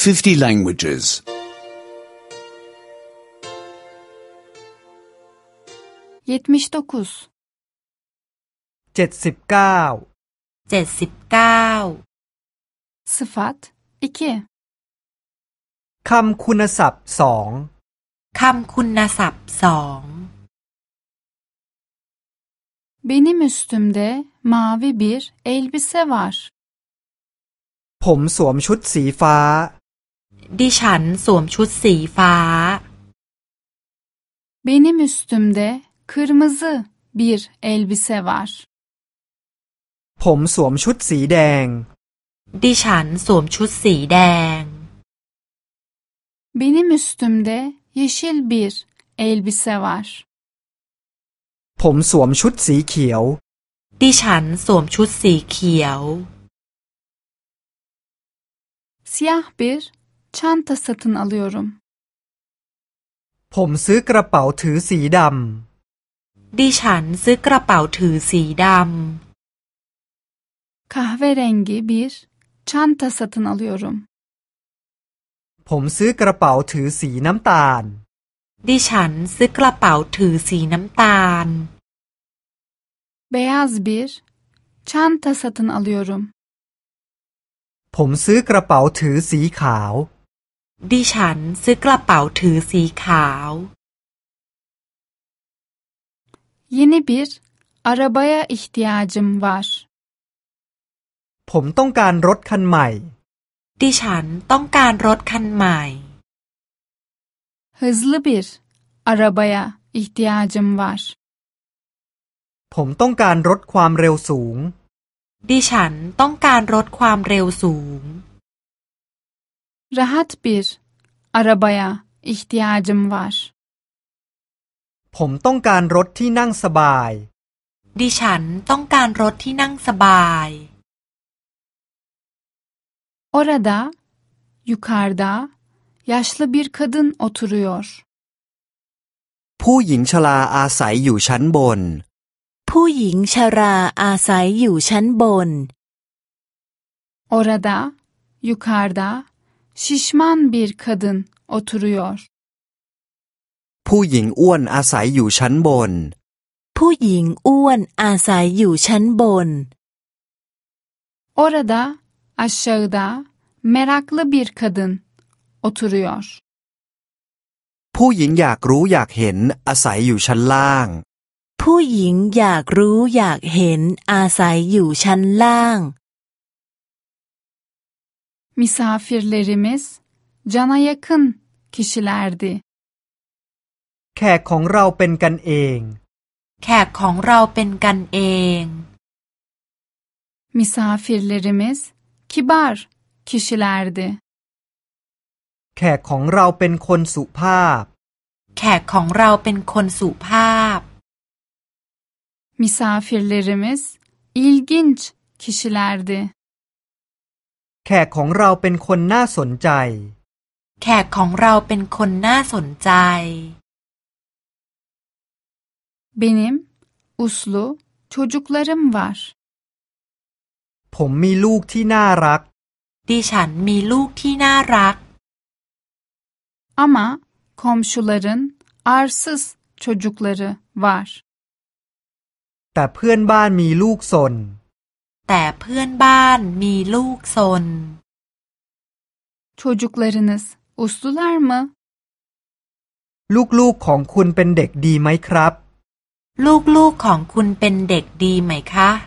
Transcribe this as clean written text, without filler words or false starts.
50 languages. 79 79 Sıfat 2 คำคุณศัพท์สองคำคุณศัพท์สอง Benim üstümde mavi bir elbise var. ผมสวมชุดสีฟ้าดิฉันสวมชุดสีฟ้า Benim üstümde kırmızı bir elbise var. ผมสวมชุดสีแดงดิฉันสวมชุดสีแดง Benim üstümde yeşil bir elbise var. ผมสวมชุดสีเขียวดิฉันสวมชุดสีเขียว Siyah bir çanta satın alıyorum. ผมซื้อกระเป๋าถือสีดำดิฉันซื้อกระเป๋าถือสีด Kahverengi bir çanta satın alıyorum. ผมซื้อกระเป๋าถือสีน้ำตาลำ ดิฉันซื้อกระเป๋าถือสีน้ำตาล Beyaz bir çanta satın alıyorum. ผมซื้อกระเป๋าถือสีขาวดิฉันซื้อกระเป๋าถือสีขาว Yeni bir arabaya ihtiyacım var. ผมต้องการรถคันใหม่ดิฉันต้องการรถคันใหม่ Hızlı bir arabaya ihtiyacım var. ผมต้องการรถความเร็วสูงดิฉันต้องการรถความเร็วสูง Rahat bir arabaya ihtiyacım var. ผมต้องการรถที่นั่งสบายดิฉันต้องการรถที่นั่งสบาย Orada, yukarıda, yaşlı bir kadın oturuyor. ผู้หญิงชราอาศัยอยู่ชั้นบนผู้หญิงชราอาศัยอยู่ชั้นบน Orada, yukarıda, şişman bir kadın oturuyor. ผู้หญิงอ้วนอาศัยอยู่ชั้นบนผู้หญิงอ้วนอาศัยอยู่ชั้นบน Orada, aşağıda, meraklı bir kadın oturuyor. ผู้หญิงอยากรู้อยากเห็นอาศัยอยู่ชั้นล่างผู้หญิงอยากรู้อยากเห็นอาศัยอยู่ชั้นล่าง Misafirlerimiz cana yakın kişilerdi. แขกของเราเป็นกันเองแขกของเราเป็นกันเอง Misafirlerimiz kibar kişilerdi. แขกของเราเป็นคนสุภาพแขกของเราเป็นคนสุภาพ Misafirlerimiz ilginç kişilerdi. แขกของเราเป็นคนน่าสนใจแขกของเราเป็นคนน่าสนใจ Benim uslu çocuklarım var. ผมมีลูกที่น่ารักดิฉันมีลูกที่น่ารัก Ama komşuların arsız çocukları var. แต่เพื่อนบ้านมีลูกซนแต่เพื่อนบ้านมีลูกซน Çocuklarınız uslular mı? ลูกๆของคุณเป็นเด็กดีไหมครับลูกๆของคุณเป็นเด็กดีไหมคะ